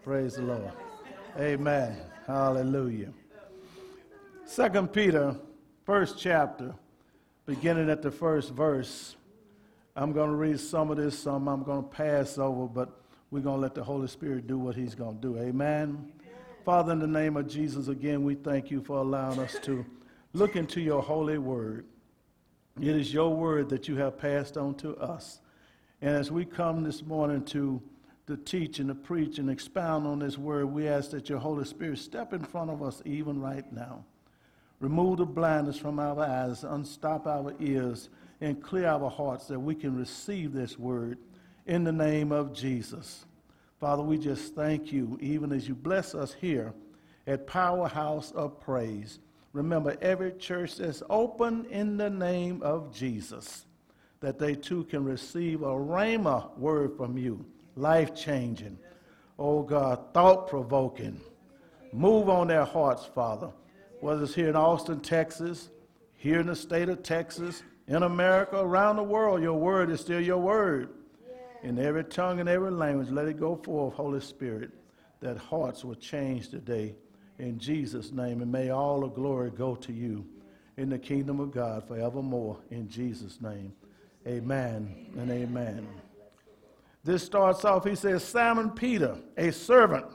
Praise the Lord. Amen. Hallelujah. 2 Peter, first chapter, beginning at the first verse. I'm going to read some of this, some I'm going to pass over, but we're going to let the Holy Spirit do what he's going to do. Amen. Father, in the name of Jesus, again, we thank you for allowing us to look into your holy word. It is your word that you have passed on to us. And as we come this morning to teach and to preach and expound on this word, we ask that your Holy Spirit step in front of us even right now. Remove the blindness from our eyes, unstop our ears, and clear our hearts that we can receive this word in the name of Jesus. Father, we just thank you, even as you bless us here at Powerhouse of Praise. Remember, every church that's open in the name of Jesus, that they too can receive a rhema word from you. Life-changing, oh God, thought-provoking. Move on their hearts, Father, whether it's here in Austin, Texas, here in the state of Texas, in America, around the world, your word is still your word. In every tongue and every language, let it go forth, Holy Spirit, that hearts will change today. In Jesus' name, and may all the glory go to you in the kingdom of God forevermore. In Jesus' name, amen and amen. This starts off, he says, Simon Peter, a servant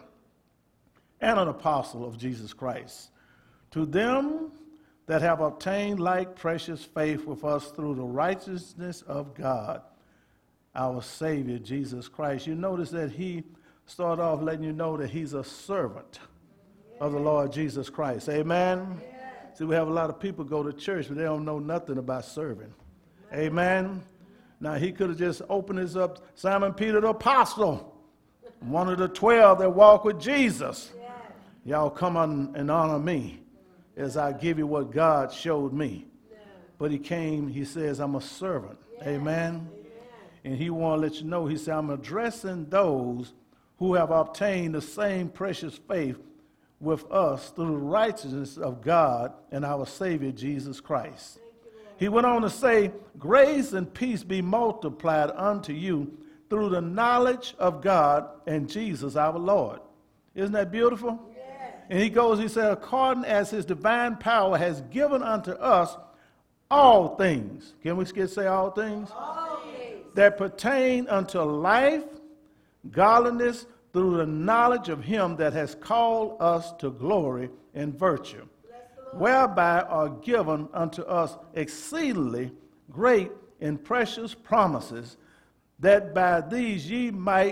and an apostle of Jesus Christ, to them that have obtained like precious faith with us through the righteousness of God, our Savior, Jesus Christ. You notice that he started off letting you know that he's a servant of the Lord Jesus Christ. Amen? See, we have a lot of people go to church, but they don't know nothing about serving. Amen? Now, he could have just opened this up, Simon Peter the apostle, one of the 12 that walk with Jesus. Y'all come on and honor me as I give you what God showed me. But he came, he says, I'm a servant. Amen? And he want to let you know, he said, I'm addressing those who have obtained the same precious faith with us through the righteousness of God and our Savior, Jesus Christ. He went on to say, grace and peace be multiplied unto you through the knowledge of God and Jesus our Lord. Isn't that beautiful? Yes. And he goes, he said, according as his divine power has given unto us all things. Can we say all things? All things. That pertain unto life, godliness, through the knowledge of him that has called us to glory and virtue, whereby are given unto us exceedingly great and precious promises, that by these ye might,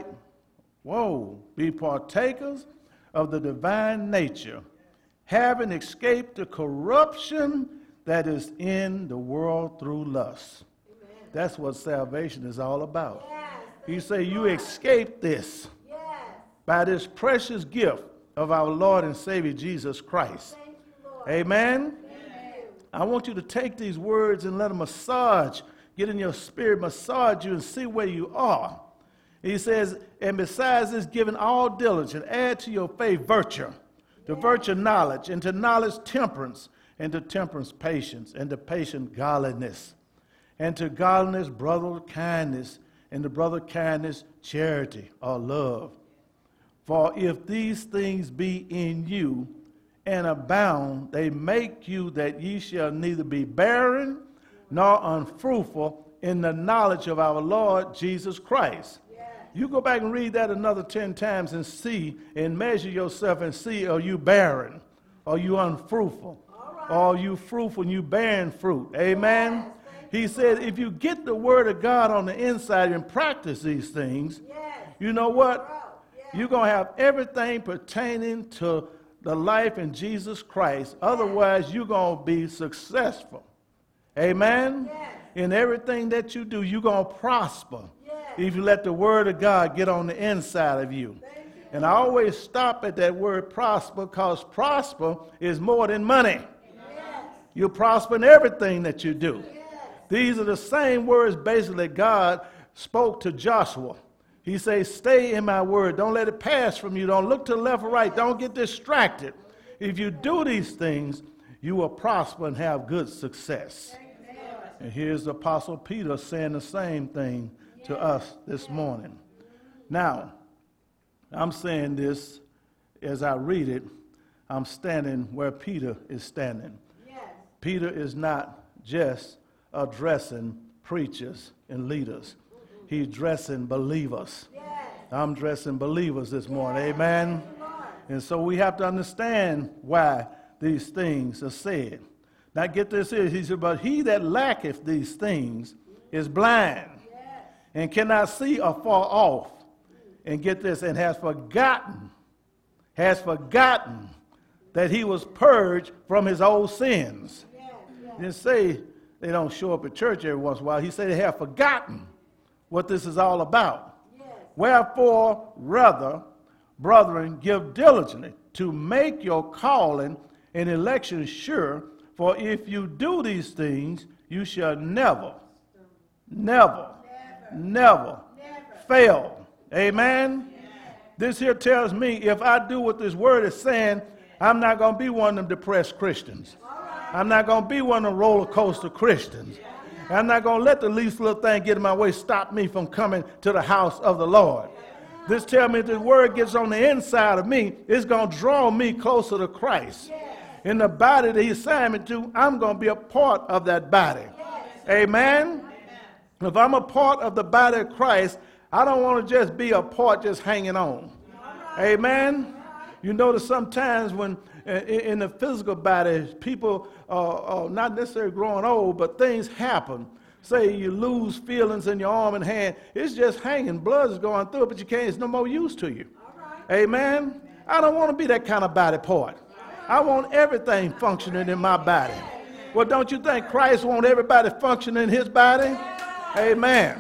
be partakers of the divine nature, having escaped the corruption that is in the world through lust. Amen. That's what salvation is all about. Yes, you say you escape this by this precious gift of our Lord and Savior Jesus Christ. Amen? I want you to take these words and let them massage, get in your spirit, massage you and see where you are. He says, and besides this, giving all diligence, add to your faith virtue, to virtue knowledge, and to knowledge temperance, and to temperance patience, and to patience godliness, and to godliness brotherly kindness, and to brother kindness charity or love. For if these things be in you and abound, they make you that ye shall neither be barren nor unfruitful in the knowledge of our Lord Jesus Christ. Yes. You go back and read that another 10 times and see and measure yourself and see, are you barren? Are you unfruitful? Right. Or are you fruitful and you bearing fruit? Amen? Yes. He said if you get the word of God on the inside and practice these things, you know what? You're going to have everything pertaining to the life in Jesus Christ. Otherwise, you're going to be successful. Amen? Yes. In everything that you do, you're going to prosper if you let the word of God get on the inside of you. And I always stop at that word prosper, because prosper is more than money. Yes. You prosper in everything that you do. Yes. These are the same words basically God spoke to Joshua. He says, stay in my word. Don't let it pass from you. Don't look to the left or right. Don't get distracted. If you do these things, you will prosper and have good success. And here's the Apostle Peter saying the same thing to us this morning. Now, I'm saying this as I read it. I'm standing where Peter is standing. Yes. Peter is not just addressing preachers and leaders. He's addressing believers. Yes. I'm addressing believers this morning. Yes. Amen. And so we have to understand why these things are said. Now get this here. He said, but he that lacketh these things is blind, yes, and cannot see afar off. And get this, and has forgotten that he was purged from his old sins. Yes, yes. He didn't say they don't show up at church every once in a while. He said they have forgotten what this is all about. Yes. Wherefore, rather, brethren, give diligently to make your calling and election sure, for if you do these things, you shall never fail. Amen? Yes. This here tells me if I do what this word is saying, I'm not going to be one of them depressed Christians. Right. I'm not going to be one of them roller coaster Christians. Yeah. I'm not going to let the least little thing get in my way stop me from coming to the house of the Lord. Yeah. This tells me if this word gets on the inside of me, it's going to draw me closer to Christ. Yeah. In the body that he assigned me to, I'm going to be a part of that body. Yes. Amen? Amen? If I'm a part of the body of Christ, I don't want to just be a part just hanging on. Right. Amen? Right. You notice sometimes when in the physical body, people are not necessarily growing old, but things happen. Say you lose feelings in your arm and hand. It's just hanging. Blood is going through it, but you can't. It's no more use to you. Right. Amen? I don't want to be that kind of body part. I want everything functioning in my body. Well, don't you think Christ wants everybody functioning in his body? Amen.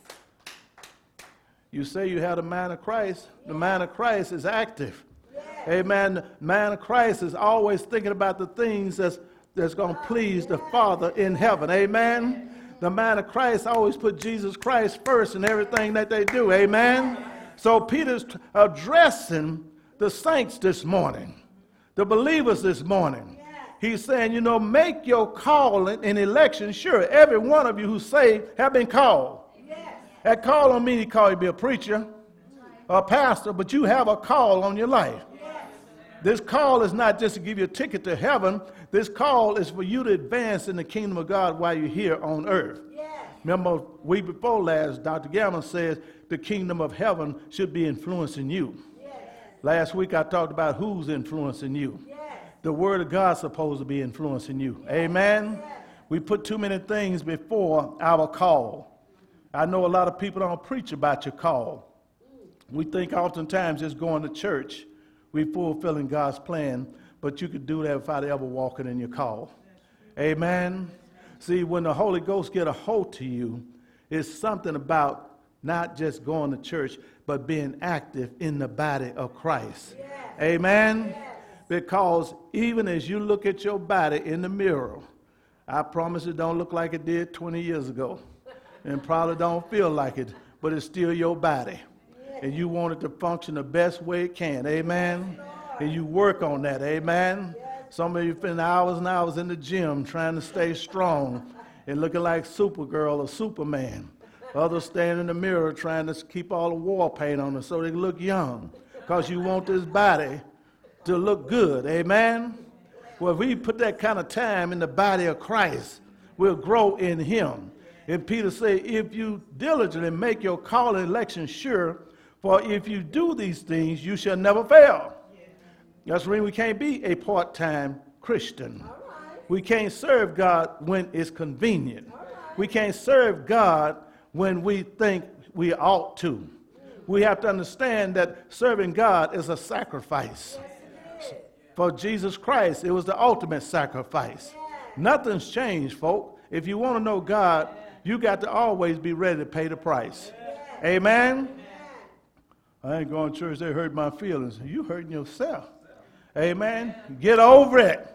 You say you have the mind of Christ. The mind of Christ is active. Amen. The mind of Christ is always thinking about the things that's going to please the Father in heaven. Amen. The mind of Christ always put Jesus Christ first in everything that they do. Amen. So Peter's addressing the saints this morning, the believers this morning. He's saying, you know, make your calling and election sure. Every one of you who saved have been called. That call on me, he called you to be a preacher, a pastor, but you have a call on your life. Yes. This call is not just to give you a ticket to heaven. This call is for you to advance in the kingdom of God while you're here on earth. Yes. Remember, week before last, Dr. Gammon says the kingdom of heaven should be influencing you. Yes. Last week I talked about who's influencing you. Yes. The word of God's supposed to be influencing you. Yes. Amen? Yes. We put too many things before our call. I know a lot of people don't preach about your call. We think oftentimes just going to church, we're fulfilling God's plan, but you could do that without ever walking in your call. Amen? See, when the Holy Ghost get a hold to you, it's something about not just going to church, but being active in the body of Christ. Yes. Amen? Yes. Because even as you look at your body in the mirror, I promise it don't look like it did 20 years ago. And probably don't feel like it, but it's still your body. And you want it to function the best way it can. Amen? And you work on that. Amen? Some of you spend hours and hours in the gym trying to stay strong and looking like Supergirl or Superman. Others stand in the mirror trying to keep all the war paint on them so they look young because you want this body to look good. Amen? Well, if we put that kind of time in the body of Christ, we'll grow in him. And Peter said, if you diligently make your call and election sure, for if you do these things, you shall never fail. That's the reason we can't be a part-time Christian. We can't serve God when it's convenient. We can't serve God when we think we ought to. We have to understand that serving God is a sacrifice. For Jesus Christ, it was the ultimate sacrifice. Nothing's changed, folk. If you want to know God, you got to always be ready to pay the price. Yeah. Amen? Yeah. I ain't going to church. They hurt my feelings. You hurting yourself. Amen? Get over it.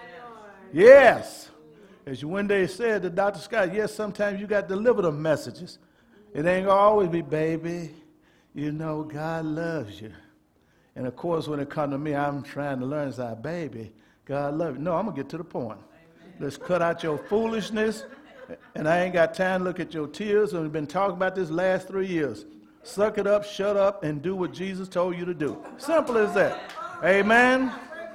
Yes. As you one day said to Dr. Scott, yes, sometimes you got to deliver the messages. It ain't going to always be, baby, you know, God loves you. And, of course, when it comes to me, I'm trying to learn, say, baby, God loves you. No, I'm going to get to the point. Let's cut out your foolishness. And I ain't got time to look at your tears. And we've been talking about this last 3 years. Suck it up, shut up, and do what Jesus told you to do. Simple as that. Amen.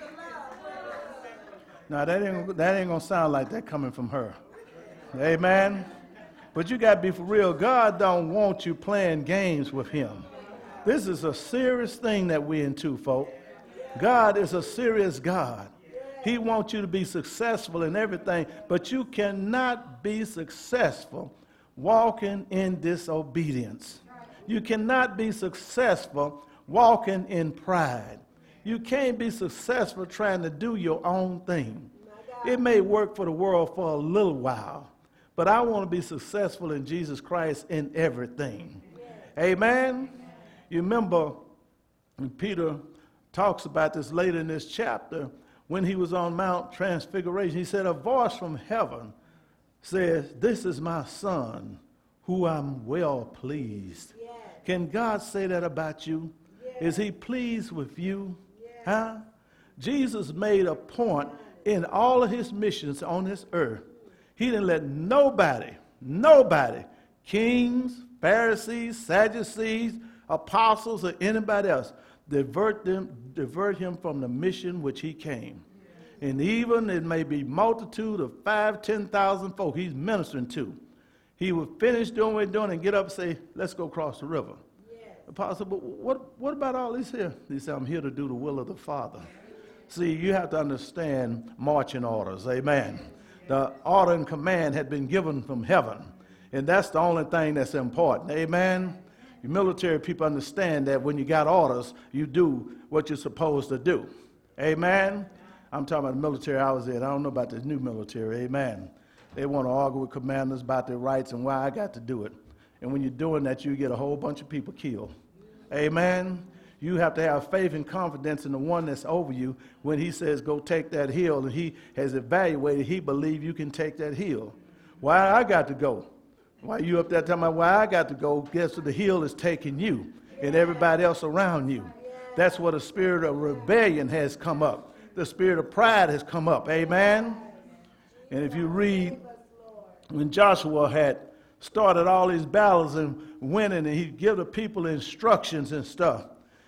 Now, that ain't going to sound like that coming from her. Amen. But you got to be for real. God don't want you playing games with him. This is a serious thing that we're into, folk. God is a serious God. He wants you to be successful in everything, but you cannot be successful walking in disobedience. You cannot be successful walking in pride. You can't be successful trying to do your own thing. It may work for the world for a little while, but I want to be successful in Jesus Christ in everything. Amen? You remember when Peter talks about this later in this chapter, when he was on Mount Transfiguration, he said, a voice from heaven says, this is my son, who I'm well pleased. Yes. Can God say that about you? Yes. Is he pleased with you? Yes. Huh? Jesus made a point in all of his missions on this earth. He didn't let nobody, kings, Pharisees, Sadducees, apostles, or anybody else, divert him from the mission which he came. And even it may be multitude of 5,000-10,000 folk he's ministering to. He would finish doing what he's doing and get up and say, let's go cross the river. Yes. Apostle, but what about all this here? He said, I'm here to do the will of the Father. See, you have to understand marching orders. Amen. The order and command had been given from heaven. And that's the only thing that's important. Amen. You military people understand that when you got orders, you do what you're supposed to do. Amen. I'm talking about the military I was in. I don't know about this new military. Amen. They want to argue with commanders about their rights and why I got to do it. And when you're doing that, you get a whole bunch of people killed. Amen. You have to have faith and confidence in the one that's over you when he says, go take that hill, and he has evaluated, he believes you can take that hill. Why I got to go? Why you up there talking about why I got to go? Guess what? The hill is taking you and everybody else around you. That's where the spirit of rebellion has come up. The spirit of pride has come up. Amen. And if you read when Joshua had started all these battles and winning, and he'd give the people instructions and stuff.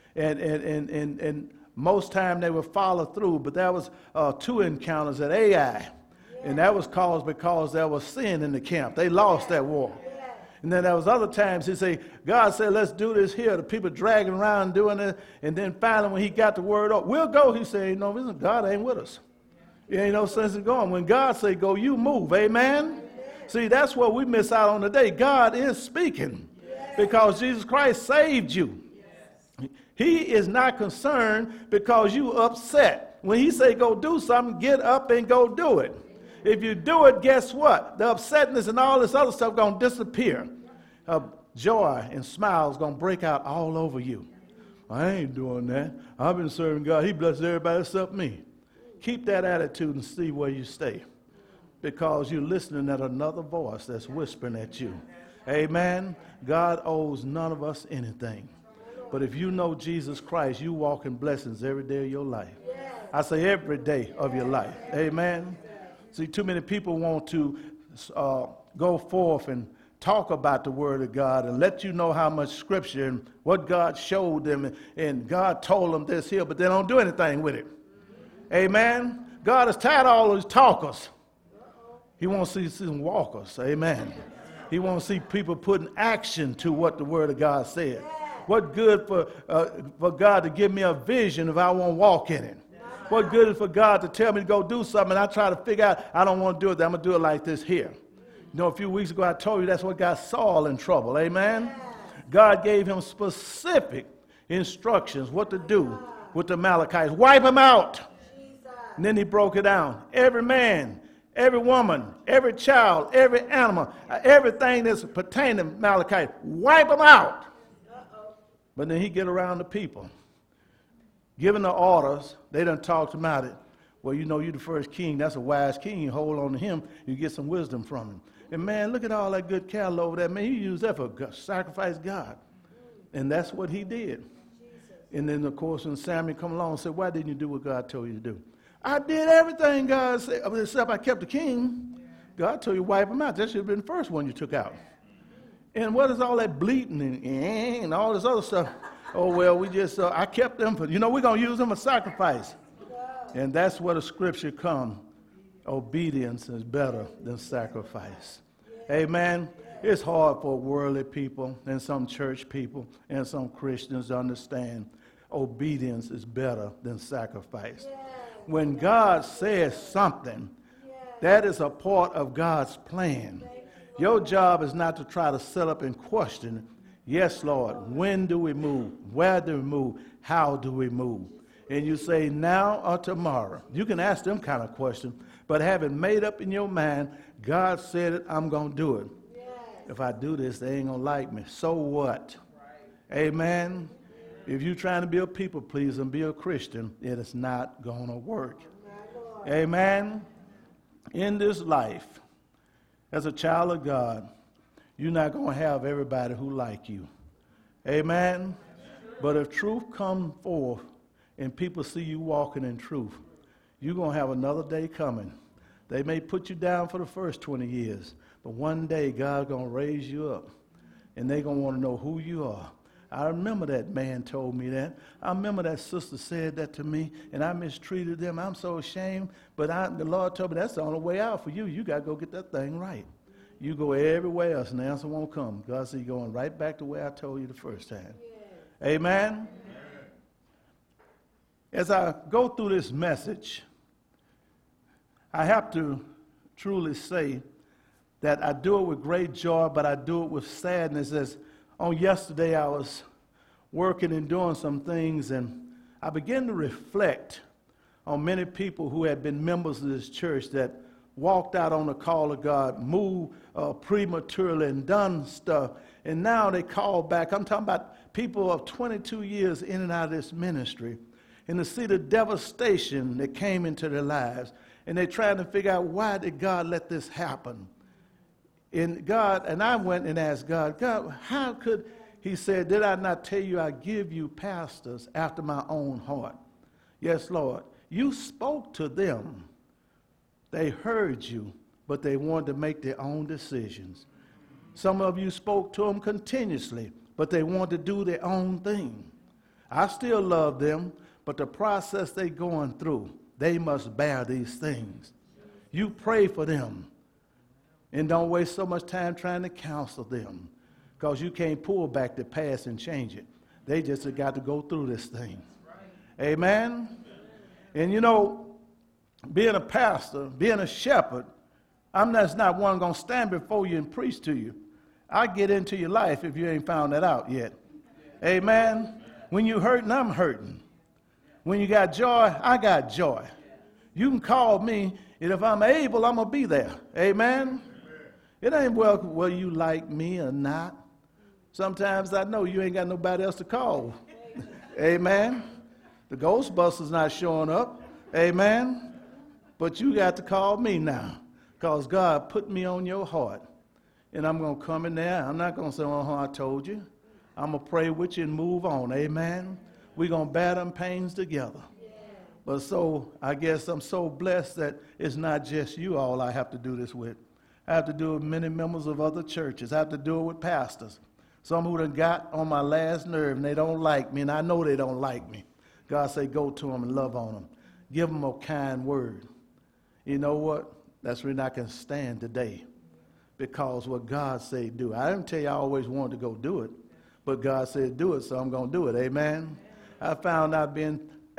And most time they would follow through. But there was 2 encounters at Ai. And that was caused because there was sin in the camp. They lost that war. And then there was other times he said, God said, let's do this here. The people dragging around doing it. And then finally when he got the word up, we'll go. He said, no, God ain't with us. It ain't no sense in going. When God say go, you move. Amen? See, that's what we miss out on today. God is speaking because Jesus Christ saved you. He is not concerned because you upset. When he say go do something, get up and go do it. If you do it, guess what? The upsetness and all this other stuff going to disappear. Joy and smiles going to break out all over you. I ain't doing that. I've been serving God. He blesses everybody except me. Keep that attitude and see where you stay, because you're listening at another voice that's whispering at you. Amen. God owes none of us anything. But if you know Jesus Christ, you walk in blessings every day of your life. I say every day of your life. Amen. See, too many people want to go forth and talk about the Word of God and let you know how much Scripture and what God showed them and God told them this here, but they don't do anything with it. Amen. God is tired of all those talkers. He wants to see some walkers. Amen. He wants to see people putting action to what the Word of God said. What good for God to give me a vision if I won't walk in it? What good is for God to tell me to go do something and I try to figure out I don't want to do it, I'm going to do it like this here. You know, a few weeks ago I told you that's what got Saul in trouble. Amen. God gave him specific instructions what to do with the Amalekites. Wipe them out. And then he broke it down. Every man, every woman, every child, every animal, everything that's pertaining to Amalekites, wipe them out. But then he get around the people. Giving the orders, they done talked him out it. Well, you know, you're the first king. That's a wise king. You hold on to him, you get some wisdom from him. And man, look at all that good cattle over there. Man, he used that for sacrifice God. And that's what he did. And then, of course, when Samuel come along and said, why didn't you do what God told you to do? I did everything God said, except I kept the king. God told you to wipe him out. That should have been the first one you took out. And what is all that bleating and all this other stuff? Oh, well, we just, I kept them for, we're going to use them as sacrifice. And that's where the scripture comes. Obedience is better than sacrifice. Amen. It's hard for worldly people and some church people and some Christians to understand obedience is better than sacrifice. When God says something, that is a part of God's plan. Your job is not to try to set up and question, yes, Lord, when do we move? Where do we move? How do we move? And you say now or tomorrow. You can ask them kind of questions, but have it made up in your mind, God said it, I'm going to do it. If I do this, they ain't going to like me. So what? Amen. If you're trying to be a people pleaser and be a Christian, it is not going to work. Amen. In this life, as a child of God, you're not going to have everybody who like you. Amen. But if truth comes forth and people see you walking in truth, you're going to have another day coming. They may put you down for the first 20 years, but one day God's going to raise you up, and they're going to want to know who you are. I remember that man told me that. I remember that sister said that to me, and I mistreated them. I'm so ashamed, but the Lord told me that's the only way out for you. You got to go get that thing right. You go everywhere else, and the answer won't come. God said you're going right back to where I told you the first time. Yeah. Amen? As I go through this message, I have to truly say that I do it with great joy, but I do it with sadness. As on yesterday, I was working and doing some things, and I began to reflect on many people who had been members of this church that walked out on the call of God, moved prematurely and done stuff, and now they call back. I'm talking about people of 22 years in and out of this ministry, and to see the devastation that came into their lives, and they're trying to figure out, why did God let this happen? And I went and asked God, how could, he said, did I not tell you I give you pastors after my own heart? Yes, Lord. You spoke to them. They heard you, but they wanted to make their own decisions. Some of you spoke to them continuously, but they wanted to do their own thing. I still love them, but the process they're going through, they must bear these things. You pray for them. And don't waste so much time trying to counsel them, because you can't pull back the past and change it. They just have got to go through this thing. Right. Amen? And being a pastor, being a shepherd, I'm just not one going to stand before you and preach to you. I get into your life if you ain't found that out yet. Amen? When you're hurting, I'm hurting. When you got joy, I got joy. You can call me, and if I'm able, I'm going to be there. Amen? It ain't whether you like me or not. Sometimes I know you ain't got nobody else to call. Amen. The Ghostbusters not showing up. Amen. But you got to call me now, because God put me on your heart. And I'm going to come in there. I'm not going to say, I told you. I'm going to pray with you and move on. Amen. We're going to bear them pains together. But so I guess I'm so blessed that it's not just you all I have to do this with. I have to do it with many members of other churches. I have to do it with pastors. Some who done got on my last nerve, and they don't like me, and I know they don't like me. God say, go to them and love on them. Give them a kind word. You know what? That's the reason I can stand today, because what God said do. I didn't tell you I always wanted to go do it, but God said do it, so I'm going to do it. Amen? I found out being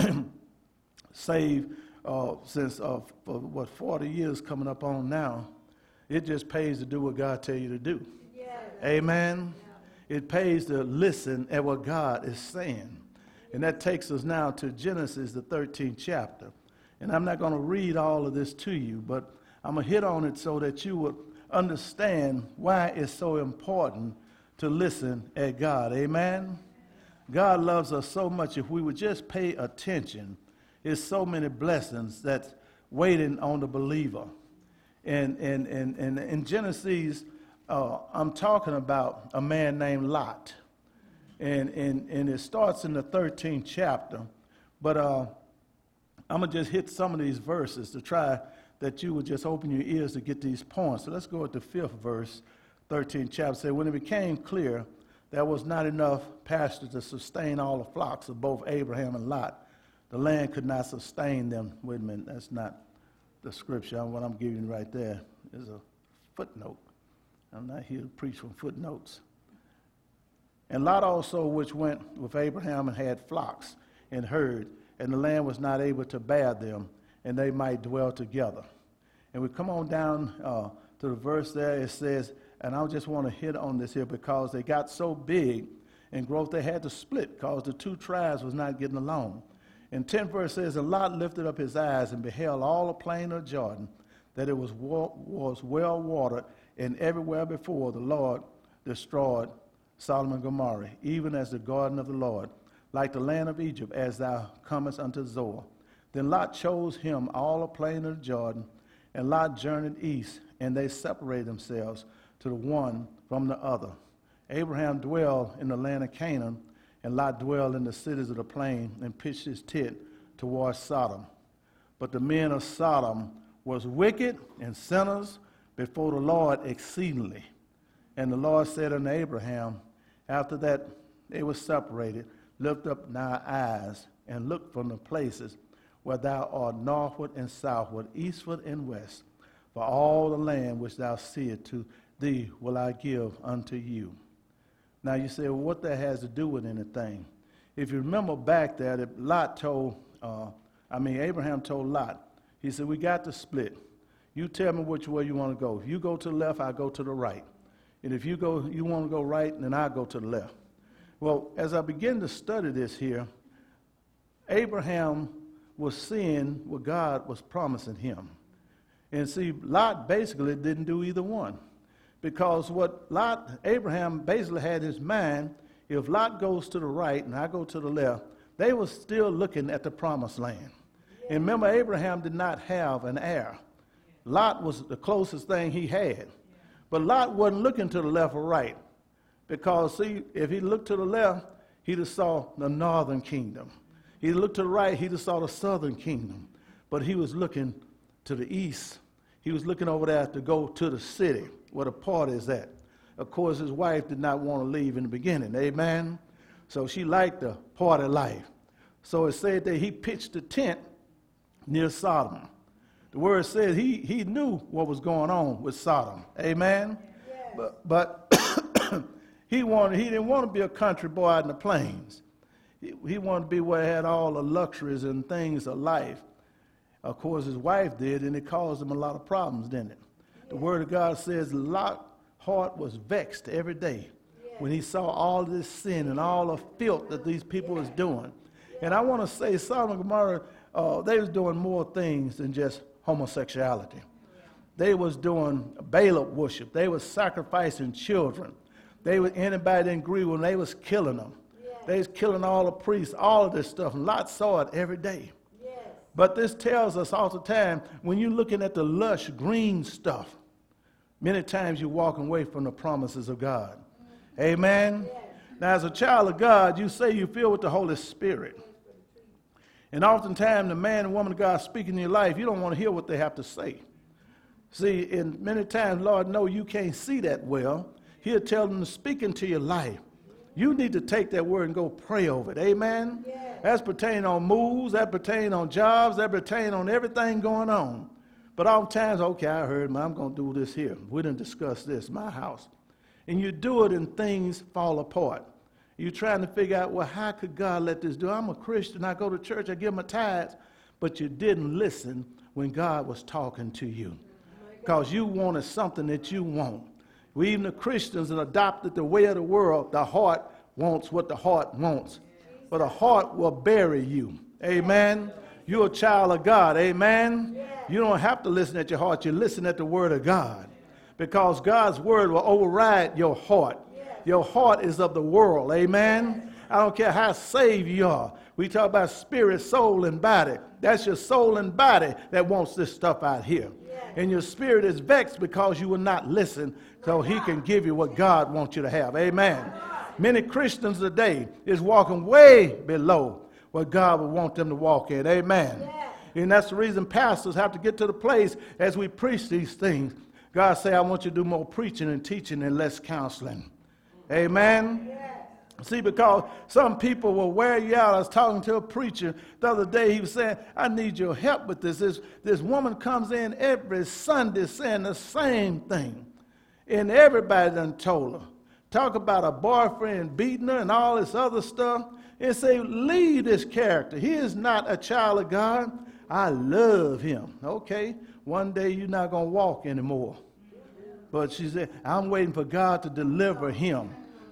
saved since, 40 years coming up on now. It just pays to do what God tells you to do. Yeah. Amen? Yeah. It pays to listen at what God is saying. And that takes us now to Genesis, the 13th chapter. And I'm not going to read all of this to you, but I'm going to hit on it so that you would understand why it's so important to listen at God. Amen? God loves us so much. If we would just pay attention, there's so many blessings that's waiting on the believer. And in Genesis, I'm talking about a man named Lot. And it starts in the 13th chapter. But I'm going to just hit some of these verses to try that you would just open your ears to get these points. So let's go at the 5th verse 13th chapter, said, when it became clear there was not enough pasture to sustain all the flocks of both Abraham and Lot, the land could not sustain them. Wait a minute, that's not the scripture. What I'm giving you right there is a footnote. I'm not here to preach from footnotes. And Lot also, which went with Abraham and had flocks and herd, and the land was not able to bear them, and they might dwell together. And we come on down to the verse there. It says, and I just want to hit on this here because they got so big in growth they had to split because the two tribes was not getting along. And 10th verse says, and Lot lifted up his eyes and beheld all the plain of Jordan, that it was well watered, and everywhere before the Lord destroyed Sodom and Gomorrah, even as the garden of the Lord, like the land of Egypt, as thou comest unto Zoar. Then Lot chose him all the plain of Jordan, and Lot journeyed east, and they separated themselves to the one from the other. Abraham dwelled in the land of Canaan, and Lot dwelled in the cities of the plain, and pitched his tent towards Sodom. But the men of Sodom was wicked and sinners before the Lord exceedingly. And the Lord said unto Abraham, after that they were separated, lift up thy eyes, and look from the places where thou art northward and southward, eastward and west. For all the land which thou seest, to thee will I give unto you. Now you say, well, what that has to do with anything? If you remember back there, that Abraham told Lot, he said, we got to split. You tell me which way you want to go. If you go to the left, I go to the right. And if you want to go right, then I go to the left. Well, as I begin to study this here, Abraham was seeing what God was promising him. And see, Lot basically didn't do either one. Because what Abraham basically had in his mind, if Lot goes to the right and I go to the left, they were still looking at the promised land. And remember, Abraham did not have an heir. Lot was the closest thing he had. But Lot wasn't looking to the left or right. Because, see, if he looked to the left, he'd have saw the northern kingdom. He looked to the right, he'd have saw the southern kingdom. But he was looking to the east. He was looking over there to go to the city where the party is at. Of course, his wife did not want to leave in the beginning. Amen? So she liked the party life. So it said that he pitched a tent near Sodom. The word says he knew what was going on with Sodom. Amen? Yes. But he didn't want to be a country boy out in the plains. He wanted to be where he had all the luxuries and things of life. Of course, his wife did, and it caused him a lot of problems, didn't it? Yeah. The Word of God says Lot's heart was vexed every day when he saw all this sin and all the filth that these people was doing. And I want to say Sodom and Gomorrah, they was doing more things than just homosexuality. They was doing Baal worship. They was sacrificing children. Anybody didn't agree with them, they was killing them. They was killing all the priests, all of this stuff. And Lot saw it every day. Yes. But this tells us all the time, when you're looking at the lush green stuff, many times you're walking away from the promises of God. Mm-hmm. Amen? Yes. Now, as a child of God, you say you filled with the Holy Spirit. And oftentimes, the man and woman of God speaking in your life, you don't want to hear what they have to say. See, and many times, Lord, no, you can't see that well. He'll tell them to speak into your life. You need to take that word and go pray over it. Amen? Yes. That's pertaining on moves, that pertaining on jobs, that pertaining on everything going on. But oftentimes, okay, I heard, I'm going to do this here. We didn't discuss this, my house. And you do it and things fall apart. You're trying to figure out, well, how could God let this do? I'm a Christian, I go to church, I give my tithes. But you didn't listen when God was talking to you. Because you wanted something that you want. We, even the Christians that adopted the way of the world, the heart wants what the heart wants. But the heart will bury you. Amen? You're a child of God. Amen? You don't have to listen at your heart. You listen at the word of God. Because God's word will override your heart. Your heart is of the world. Amen? I don't care how saved you are. We talk about spirit, soul, and body. That's your soul and body that wants this stuff out here. And your spirit is vexed because you will not listen so he can give you what God wants you to have. Amen. Many Christians today is walking way below what God would want them to walk in. Amen. And that's the reason pastors have to get to the place as we preach these things. God say, I want you to do more preaching and teaching and less counseling. Amen? See, because some people will wear you out. I was talking to a preacher the other day. He was saying, I need your help with this. This woman comes in every Sunday saying the same thing. And everybody done told her. Talk about a boyfriend beating her and all this other stuff. And say, leave this character. He is not a child of God. I love him. Okay, one day you're not going to walk anymore. But she said, I'm waiting for God to deliver him.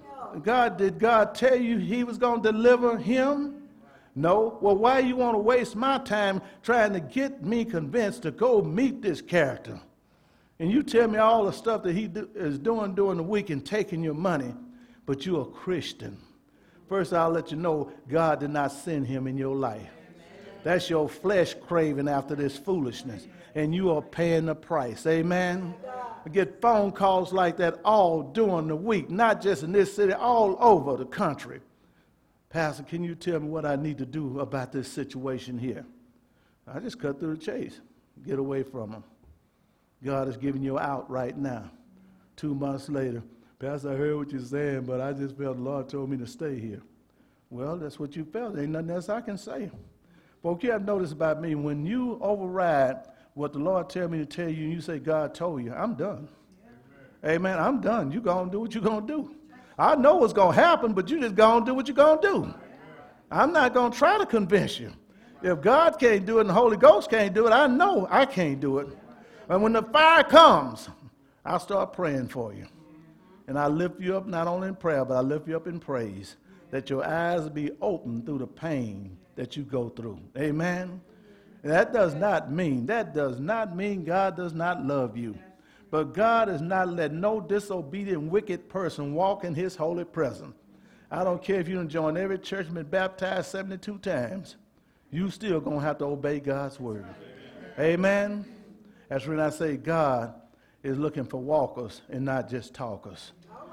Did God tell you he was going to deliver him? No. Well, why you want to waste my time trying to get me convinced to go meet this character? And you tell me all the stuff that he is doing during the week and taking your money, but you're a Christian. First, I'll let you know God did not send him in your life. That's your flesh craving after this foolishness, and you are paying the price. Amen? I get phone calls like that all during the week, not just in this city, all over the country. Pastor, can you tell me what I need to do about this situation here? I just cut through the chase. Get away from them. God is giving you out right now. 2 months later, Pastor, I heard what you're saying, but I just felt the Lord told me to stay here. Well, that's what you felt. There ain't nothing else I can say. Folks, you have noticed about me, when you override what the Lord tell me to tell you, and you say, God told you, I'm done. Amen. I'm done. You're going to do what you're going to do. I know what's going to happen, but you just going to do what you're going to do. I'm not going to try to convince you. If God can't do it and the Holy Ghost can't do it, I know I can't do it. And when the fire comes, I'll start praying for you. And I lift you up not only in prayer, but I lift you up in praise, that your eyes will be open through the pain that you go through. Amen. That does not mean God does not love you. But God has not let no disobedient, wicked person walk in his holy presence. I don't care if you done joined every church and been baptized 72 times. You still going to have to obey God's word. Amen. That's when I say God is looking for walkers and not just talkers.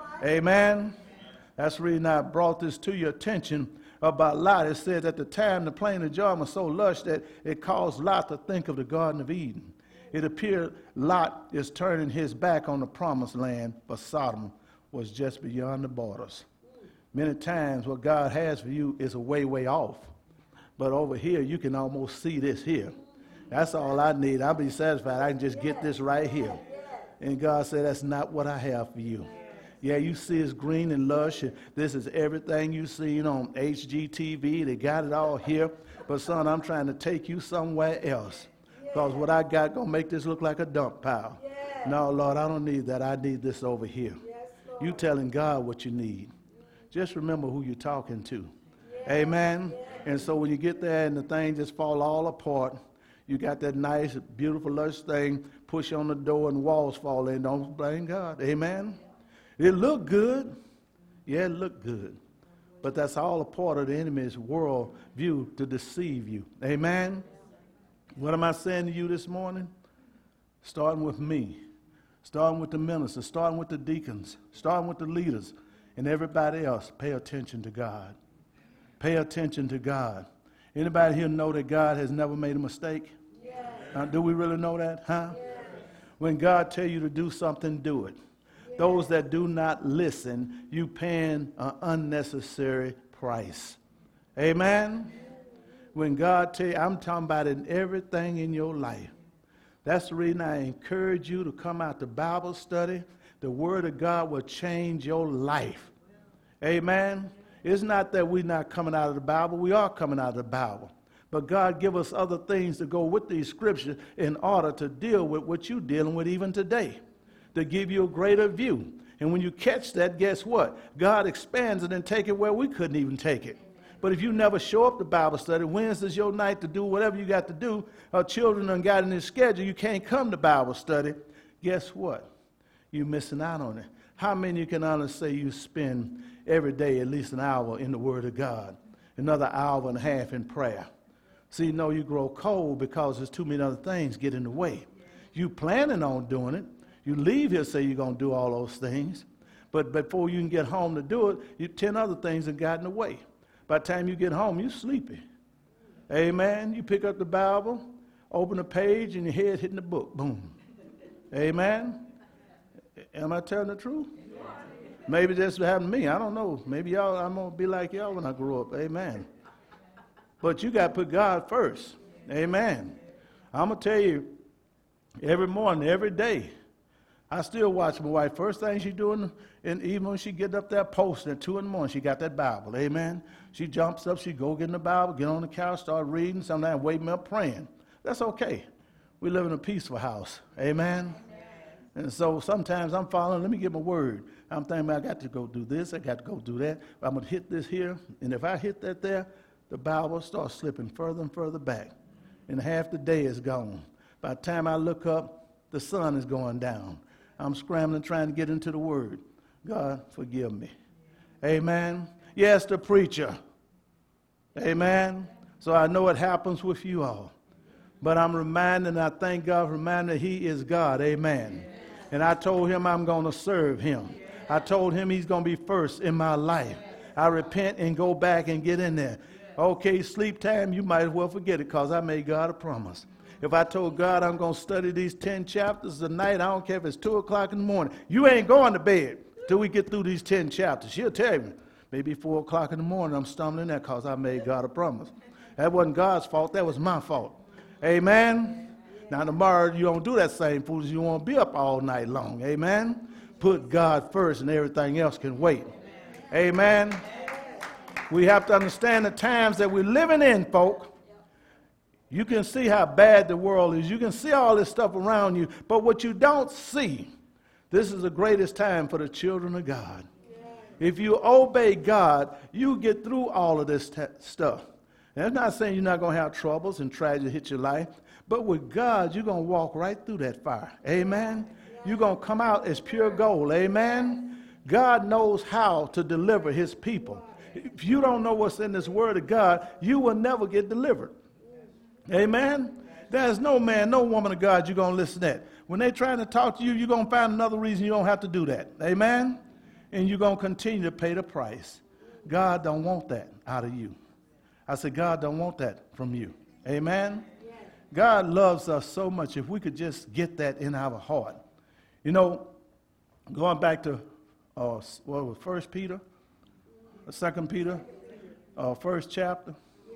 Amen. That's the reason I brought this to your attention about Lot. It says at the time the plain of Jordan was so lush that it caused Lot to think of the Garden of Eden. It appeared Lot is turning his back on the promised land, but Sodom was just beyond the borders. Many times what God has for you is a way, way off. But over here, you can almost see this here. That's all I need. I'll be satisfied. I can just get this right here. And God said, that's not what I have for you. Yeah, you see it's green and lush. This is everything you've seen on HGTV. They got it all here. But, son, I'm trying to take you somewhere else. Because what I got going to make this look like a dump pile. No, Lord, I don't need that. I need this over here. You telling God what you need. Just remember who you're talking to. Amen? And so when you get there and the thing just fall all apart, you got that nice, beautiful, lush thing, push on the door and walls fall in. Don't blame God. Amen? It looked good. Yeah, it looked good. But that's all a part of the enemy's world view to deceive you. Amen? What am I saying to you this morning? Starting with me. Starting with the ministers. Starting with the deacons. Starting with the leaders. And everybody else, pay attention to God. Pay attention to God. Anybody here know that God has never made a mistake? Yes. Do we really know that? Huh? Yes. When God tell you to do something, do it. Yes. Those that do not listen, you paying an unnecessary price. Amen? Yes. When God tell you, I'm talking about in everything in your life. That's the reason I encourage you to come out to Bible study. The Word of God will change your life. Amen? It's not that we're not coming out of the Bible. We are coming out of the Bible. But God give us other things to go with these scriptures in order to deal with what you're dealing with even today, to give you a greater view. And when you catch that, guess what? God expands it and take it where we couldn't even take it. But if you never show up to Bible study, Wednesday's your night to do whatever you got to do, our children done got in their schedule, you can't come to Bible study, guess what? You're missing out on it. How many can honestly say you spend every day at least an hour in the Word of God, another hour and a half in prayer? See, no, you grow cold because there's too many other things get in the way. You planning on doing it. You leave here, say you're going to do all those things. But before you can get home to do it, 10 other things have gotten in the way. By the time you get home, you're sleepy. Amen. You pick up the Bible, open a page, and your head hitting the book. Boom. Amen. Am I telling the truth? Maybe this happened to me. I don't know. Maybe I'm going to be like y'all when I grow up. Amen. But you got to put God first. Amen. I'm going to tell you, every morning, every day, I still watch my wife. First thing she doing, and even when she get up there posting at 2 in the morning, she got that Bible. Amen. She jumps up, she go get in the Bible, get on the couch, start reading, sometimes wake me up praying. That's okay. We live in a peaceful house. Amen. And so sometimes I'm following, let me get my word. I'm thinking, I got to go do this, I got to go do that. I'm going to hit this here. And if I hit that there, the Bible starts slipping further and further back. And half the day is gone. By the time I look up, the sun is going down. I'm scrambling, trying to get into the word. God, forgive me. Amen. Yes, the preacher. Amen. So I know it happens with you all. But I'm reminded, and I thank God for reminding that he is God. Amen. And I told him I'm going to serve him. I told him he's going to be first in my life. I repent and go back and get in there. Okay, sleep time, you might as well forget it because I made God a promise. If I told God I'm going to study these 10 chapters tonight, I don't care if it's 2 o'clock in the morning. You ain't going to bed till we get through these 10 chapters. She'll tell me. Maybe 4 o'clock in the morning I'm stumbling there because I made God a promise. That wasn't God's fault. That was my fault. Amen. Now tomorrow you don't do that same foolishness. You won't be up all night long. Amen. Put God first and everything else can wait. Amen. We have to understand the times that we're living in, folk. You can see how bad the world is. You can see all this stuff around you. But what you don't see, this is the greatest time for the children of God. If you obey God, you get through all of this stuff. And I'm not saying you're not going to have troubles and tragedy hit your life. But with God, you're going to walk right through that fire. Amen. You're going to come out as pure gold. Amen. God knows how to deliver his people. If you don't know what's in this word of God, you will never get delivered. Amen. There's no man, no woman of God you're going to listen at. When they're trying to talk to you, you're going to find another reason you don't have to do that. Amen. And you're going to continue to pay the price. God don't want that out of you. I said, God don't want that from you. Amen. God loves us so much. If we could just get that in our heart. You know, going back to 1 Peter, 2 Peter, first chapter,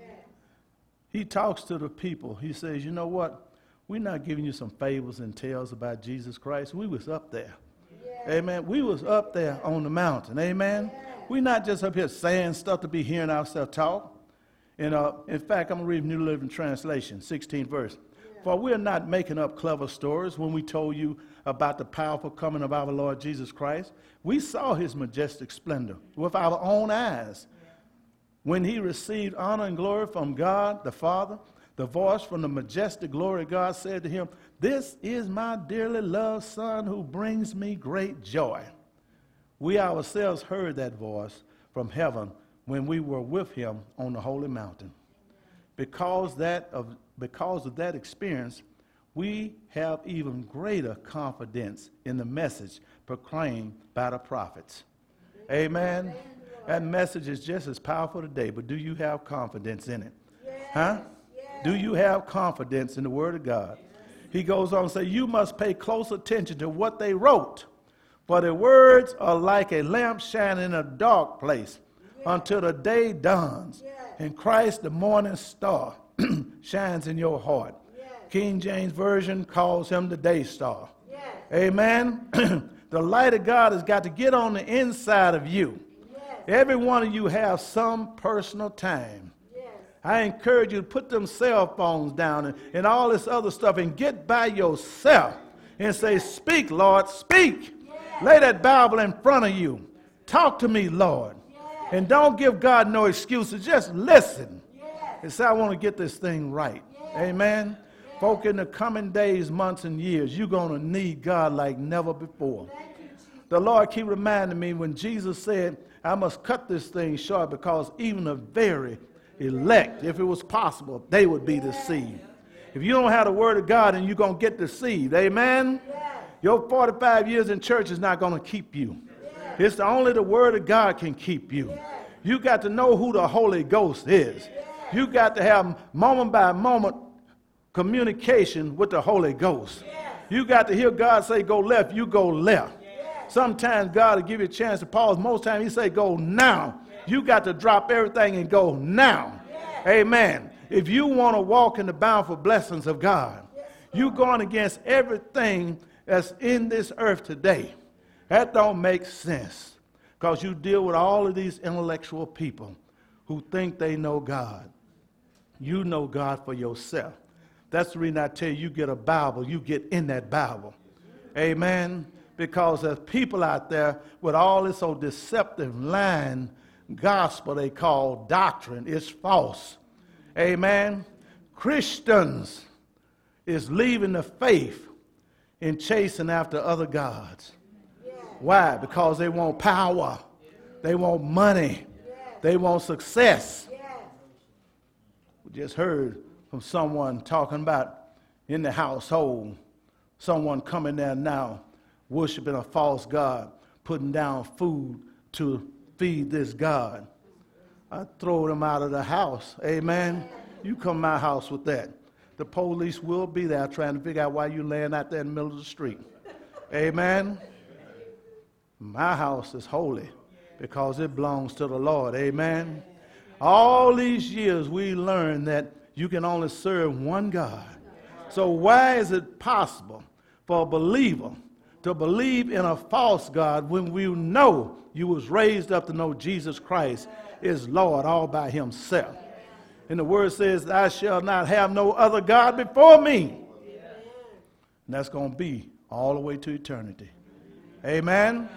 he talks to the people. He says, you know what? We're not giving you some fables and tales about Jesus Christ. We was up there. Amen. We was up there on the mountain. Amen. We're not just up here saying stuff to be hearing ourselves talk. And in fact, I'm going to read New Living Translation, 16th verse. For we're not making up clever stories when we told you about the powerful coming of our Lord Jesus Christ. We saw his majestic splendor with our own eyes. When he received honor and glory from God the Father, the voice from the majestic glory of God said to him, "This is my dearly loved Son who brings me great joy." We ourselves heard that voice from heaven when we were with him on the holy mountain. Because of that experience, we have even greater confidence in the message proclaimed by the prophets. Amen. That message is just as powerful today, but do you have confidence in it? Huh? Do you have confidence in the Word of God? He goes on to say, you must pay close attention to what they wrote, for their words are like a lamp shining in a dark place until the day dawns, and Christ, the morning star, shines in your heart. King James Version calls him the day star. Amen. The light of God has got to get on the inside of you. Every one of you have some personal time. I encourage you to put them cell phones down and all this other stuff and get by yourself and say, speak, Lord, speak. Lay that Bible in front of you. Talk to me, Lord. And don't give God no excuses. Just listen. And say, I want to get this thing right. Amen. Folk, in the coming days, months, and years, you're going to need God like never before. The Lord keep reminding me when Jesus said, I must cut this thing short because even the very elect, if it was possible, they would be deceived. If you don't have the word of God, then you're going to get deceived. Amen? Your 45 years in church is not going to keep you. It's only the word of God can keep you. You got to know who the Holy Ghost is. You got to have moment by moment communication with the Holy Ghost. You got to hear God say go left, you go left. Sometimes God will give you a chance to pause. Most times he say, go now. You got to drop everything and go now. Amen. If you want to walk in the bountiful blessings of God, you're going against everything that's in this earth today. That don't make sense, because you deal with all of these intellectual people who think they know God. You know God for yourself. That's the reason I tell you, you get a Bible, you get in that Bible. Amen. Because there's people out there with all this old deceptive lying gospel they call doctrine. It's false. Amen. Christians is leaving the faith and chasing after other gods. Why? Because they want power. They want money. They want success. We just heard from someone talking about in the household, someone coming there now worshiping a false god, putting down food to feed this god. I throw them out of the house. Amen. You come to my house with that. The police will be there trying to figure out why you're laying out there in the middle of the street. Amen. My house is holy because it belongs to the Lord. Amen. All these years we learned that you can only serve one God. So why is it possible for a believer to believe in a false God when we know you was raised up to know Jesus Christ is Lord all by himself? And the word says, I shall not have no other God before me. And that's going to be all the way to eternity. Amen.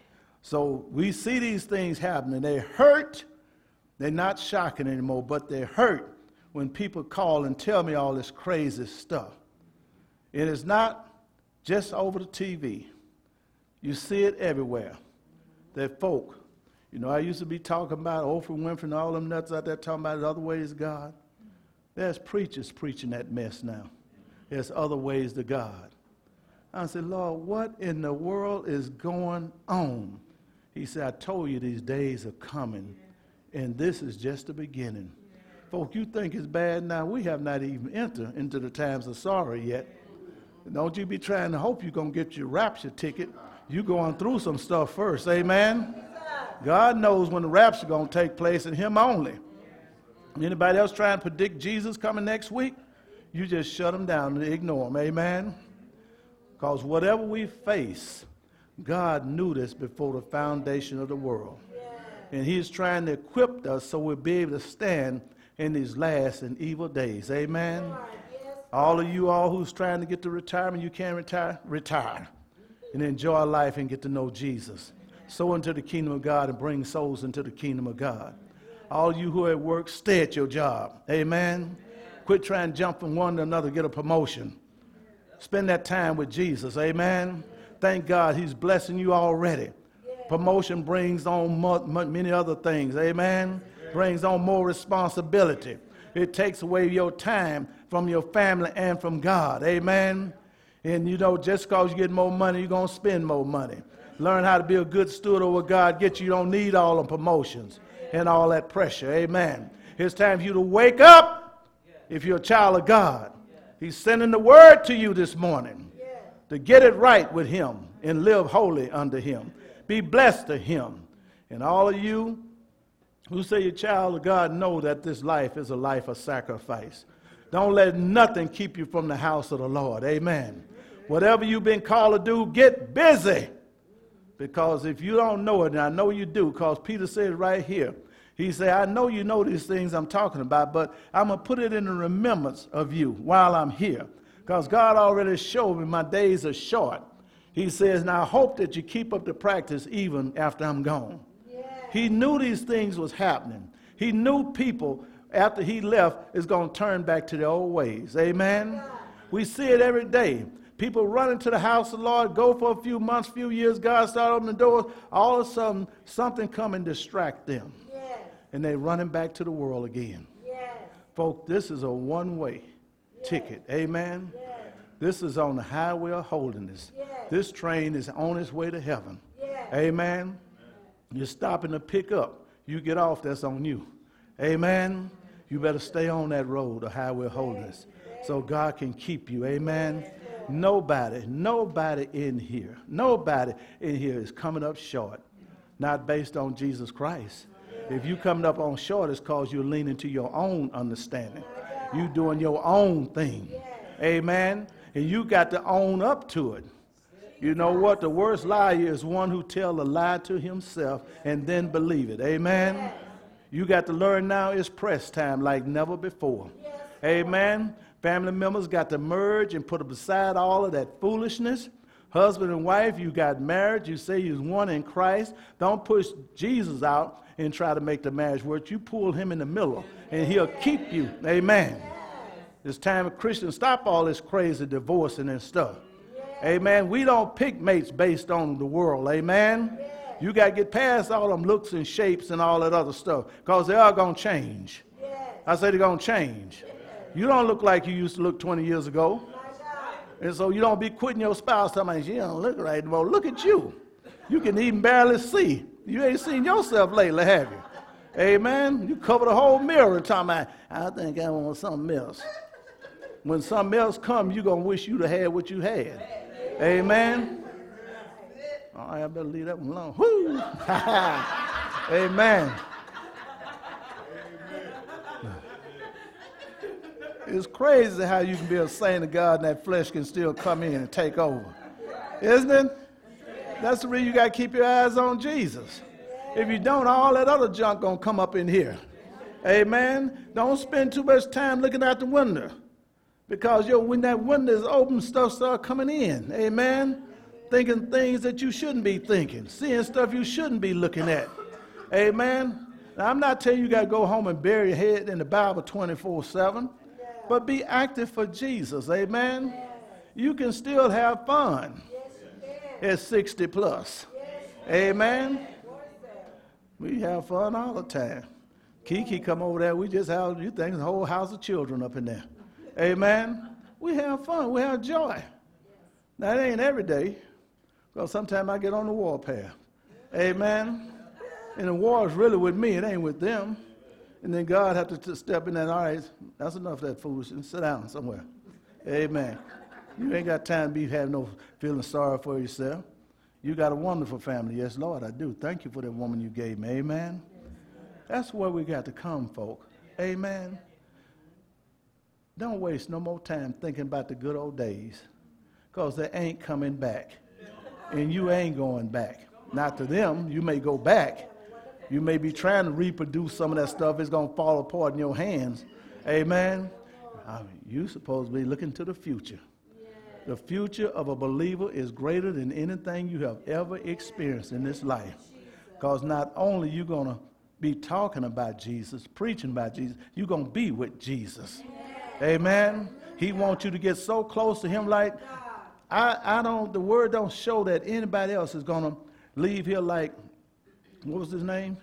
So we see these things happening. They hurt. They're not shocking anymore, but they hurt when people call and tell me all this crazy stuff. It is not just over the TV. You see it everywhere. That folk, you know, I used to be talking about Oprah Winfrey and all them nuts out there talking about other ways to God. There's preachers preaching that mess now. There's other ways to God. I said, Lord, what in the world is going on? He said, I told you these days are coming, and this is just the beginning. Folk, you think it's bad now? We have not even entered into the times of sorrow yet. Don't you be trying to hope you're going to get your rapture ticket. You're going through some stuff first. Amen? God knows when the rapture is going to take place, and him only. Anybody else trying to predict Jesus coming next week? You just shut them down and ignore them. Amen? Because whatever we face, God knew this before the foundation of the world. And he's trying to equip us so we'll be able to stand in these last and evil days. Amen? All of you all who's trying to get to retirement, you can't retire, retire. And enjoy life and get to know Jesus. Sow into the kingdom of God and bring souls into the kingdom of God. All you who are at work, stay at your job. Amen? Quit trying to jump from one to another, get a promotion. Spend that time with Jesus. Amen? Thank God he's blessing you already. Promotion brings on many other things. Amen? Brings on more responsibility. It takes away your time from your family and from God. Amen? And you know, just because you get more money, you're going to spend more money. Learn how to be a good steward over what God gets you. You don't need all the promotions and all that pressure. Amen. It's time for you to wake up if you're a child of God. He's sending the word to you this morning to get it right with him and live holy under him. Be blessed to him. And all of you who say you're a child of God, know that this life is a life of sacrifice. Don't let nothing keep you from the house of the Lord. Amen. Whatever you've been called to do, get busy. Because if you don't know it, and I know you do, because Peter said right here, he said, I know you know these things I'm talking about, but I'm going to put it in the remembrance of you while I'm here. Because God already showed me my days are short. He says, now I hope that you keep up the practice even after I'm gone. Yeah. He knew these things was happening. He knew people, after he left, is going to turn back to their old ways. Amen? Yeah. We see it every day. People run into the house of the Lord, go for a few months, few years, God start opening the doors. All of a sudden, something come and distract them. Yes. And they running back to the world again. Yes. Folks, this is a one-way ticket. Amen? Yes. This is on the highway of holiness. Yes. This train is on its way to heaven. Yes. Amen? You're stopping to pick up. You get off, that's on you. Amen? You better stay on that road, the highway of holiness, so God can keep you. Amen? Nobody in here is coming up short, not based on Jesus Christ. If you coming up on short, it's because you're leaning to your own understanding. You doing your own thing. Amen. And you got to own up to it. You know what? The worst liar is one who tell a lie to himself and then believe it. Amen. You got to learn now it's press time like never before. Amen. Family members got to merge and put aside all of that foolishness. Husband and wife, you got married. You say you're one in Christ. Don't push Jesus out and try to make the marriage work. You pull him in the middle, and he'll keep you. Amen. It's time Christians stop all this crazy divorcing and stuff. Amen. We don't pick mates based on the world. Amen. You got to get past all them looks and shapes and all that other stuff because they are going to change. I say they're going to change. You don't look like you used to look 20 years ago. And so you don't be quitting your spouse talking about, you don't look right anymore. Look at you. You can even barely see. You ain't seen yourself lately, have you? Amen. You cover the whole mirror talking about, I think I want something else. When something else comes, you're going to wish you'd have had what you had. Amen. All right, I better leave that one alone. Woo! Amen. It's crazy how you can be a saint of God and that flesh can still come in and take over. Isn't it? That's the reason you got to keep your eyes on Jesus. If you don't, all that other junk going to come up in here. Amen. Don't spend too much time looking out the window. Because when that window is open, stuff start coming in. Amen. Thinking things that you shouldn't be thinking. Seeing stuff you shouldn't be looking at. Amen. Now, I'm not telling you got to go home and bury your head in the Bible 24/7. But be active for Jesus. Amen. You can still have fun at 60 plus. Amen. We have fun all the time. Kiki come over there. We just have, you think, a whole house of children up in there. Amen. We have fun. We have joy. Now, it ain't every day. Because sometimes I get on the warpath. Amen. And the war is really with me. It ain't with them. And then God had to step in and, all right, that's enough of that foolishness. Sit down somewhere. Amen. You ain't got time to be having no feeling sorry for yourself. You got a wonderful family. Yes, Lord, I do. Thank you for that woman you gave me. Amen. That's where we got to come, folk. Amen. Don't waste no more time thinking about the good old days because they ain't coming back. And you ain't going back. Not to them. You may go back. You may be trying to reproduce some of that stuff. It's going to fall apart in your hands. Amen. You're supposed to be looking to the future. The future of a believer is greater than anything you have ever experienced in this life. Because not only you're going to be talking about Jesus, preaching about Jesus, you're going to be with Jesus. Amen. He wants you to get so close to him like, the word don't show that anybody else is going to leave here like, what was his name?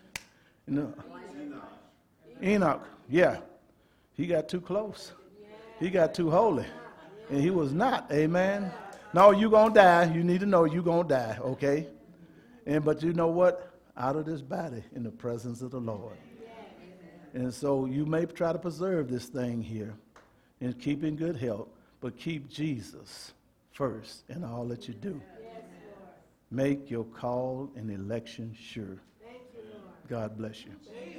Enoch. Yeah. He got too close. He got too holy. And he was not. Amen. No, you're going to die. You need to know you're going to die. Okay? But you know what? Out of this body in the presence of the Lord. And so you may try to preserve this thing here and keep in good health, but keep Jesus first in all that you do. Make your call and election sure. God bless you.